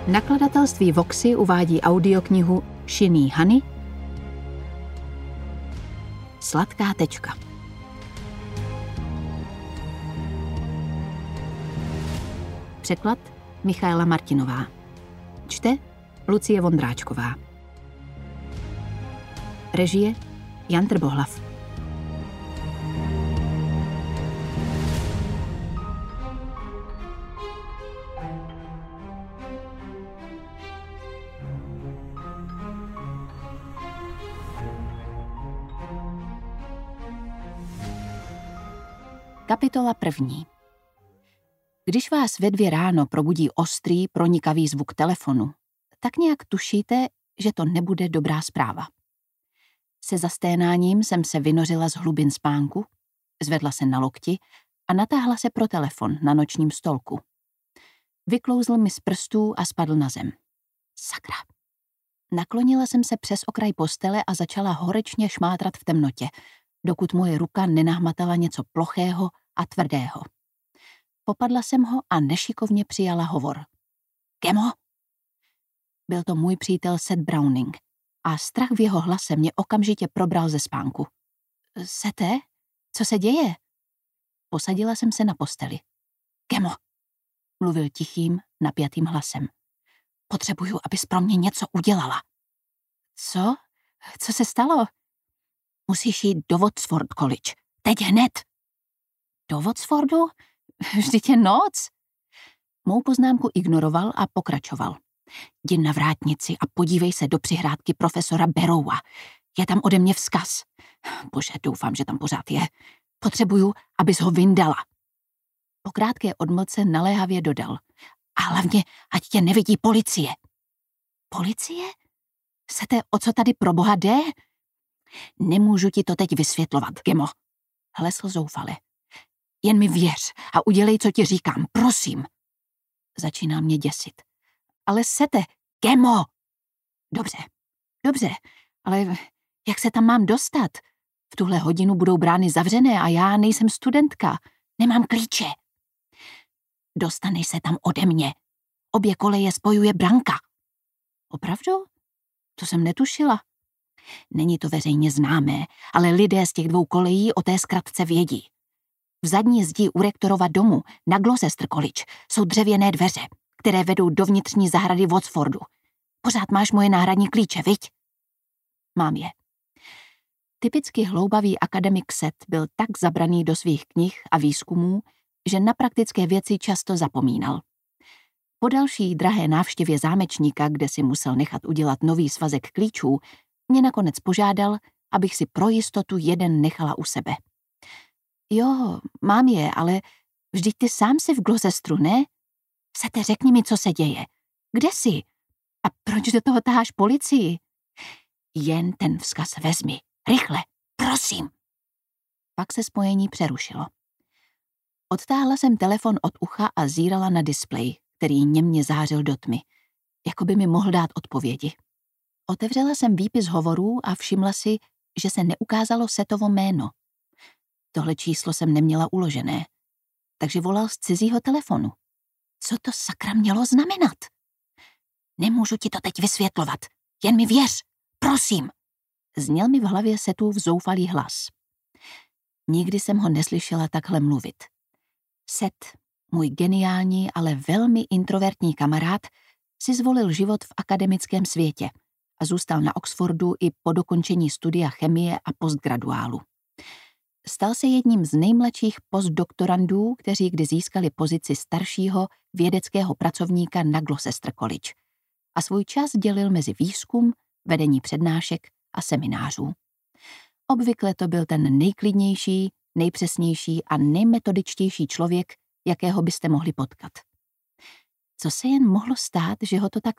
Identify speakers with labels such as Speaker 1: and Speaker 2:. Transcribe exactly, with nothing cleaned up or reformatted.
Speaker 1: Nakladatelství Voxy uvádí audioknihu Šinný Hany Sladká tečka. Překlad Michaela Martinová. Čte Lucie Vondráčková. Režie Jan Trbohlav. Kapitola první. Když vás ve dvě ráno probudí ostrý, pronikavý zvuk telefonu, tak nějak tušíte, že to nebude dobrá zpráva. Se zasténáním jsem se vynořila z hlubin spánku, zvedla se na lokti a natáhla se pro telefon na nočním stolku. Vyklouzl mi z prstů a spadl na zem. Sakra. Naklonila jsem se přes okraj postele a začala horečně šmátrat v temnotě, dokud moje ruka nenahmatala něco plochého a tvrdého. Popadla jsem ho a nešikovně přijala hovor. Gemo? Byl to můj přítel Seth Browning a strach v jeho hlase mě okamžitě probral ze spánku. Sete? Co se děje? Posadila jsem se na posteli. Gemo, mluvil tichým, napjatým hlasem. Potřebuju, abys pro mě něco udělala. Co? Co se stalo? Musíš jít do Oxford College. Teď hned. Do Oxfordu? Vždyť je noc. Mou poznámku ignoroval a pokračoval. Jdi na vrátnici a podívej se do přihrádky profesora Barrowa. Je tam ode mě vzkaz. Bože, doufám, že tam pořád je. Potřebuju, abys ho vyndala. Po krátké odmlce naléhavě dodal. A hlavně, ať tě nevidí policie. Policie? Sete, o co tady pro boha jde? Nemůžu ti to teď vysvětlovat, Gemo. Hlesl zoufale. Jen mi věř a udělej, co ti říkám, prosím. Začíná mě děsit. Ale Sete, Gemo! Dobře, dobře, ale jak se tam mám dostat? V tuhle hodinu budou brány zavřené a já nejsem studentka. Nemám klíče. Dostaneš se tam ode mě. Obě koleje spojuje branka. Opravdu? To jsem netušila. Není to veřejně známé, ale lidé z těch dvou kolejí o té zkratce vědí. V zadní zdi u rektorova domu na Gloucester College jsou dřevěné dveře, které vedou do vnitřní zahrady v Oxfordu. Pořád máš moje náhradní klíče, viď? Mám je. Typicky hloubavý akademik Seth byl tak zabraný do svých knih a výzkumů, že na praktické věci často zapomínal. Po další drahé návštěvě zámečníka, kde si musel nechat udělat nový svazek klíčů, mě nakonec požádal, abych si pro jistotu jeden nechala u sebe. Jo, mám je, ale vždyť ty sám jsi v Gloucesteru, ne? Sete, řekni mi, co se děje. Kde jsi? A proč do toho taháš policii? Jen ten vzkaz vezmi. Rychle, prosím. Pak se spojení přerušilo. Odtáhla jsem telefon od ucha a zírala na displej, který němě zářil do tmy, jako by mi mohl dát odpovědi. Otevřela jsem výpis hovorů a všimla si, že se neukázalo Setovo jméno. Tohle číslo jsem neměla uložené, takže volal z cizího telefonu. Co to sakra mělo znamenat? Nemůžu ti to teď vysvětlovat, jen mi věř, prosím. Zněl mi v hlavě Setův zoufalý hlas. Nikdy jsem ho neslyšela takhle mluvit. Seth, můj geniální, ale velmi introvertní kamarád, si zvolil život v akademickém světě a zůstal na Oxfordu i po dokončení studia chemie a postgraduálu. Stal se jedním z nejmladších postdoktorandů, kteří kdy získali pozici staršího vědeckého pracovníka na Gloucester College a svůj čas dělil mezi výzkum, vedení přednášek a seminářů. Obvykle to byl ten nejklidnější, nejpřesnější a nejmetodičtější člověk, jakého byste mohli potkat. Co se jen mohlo stát, že ho to tak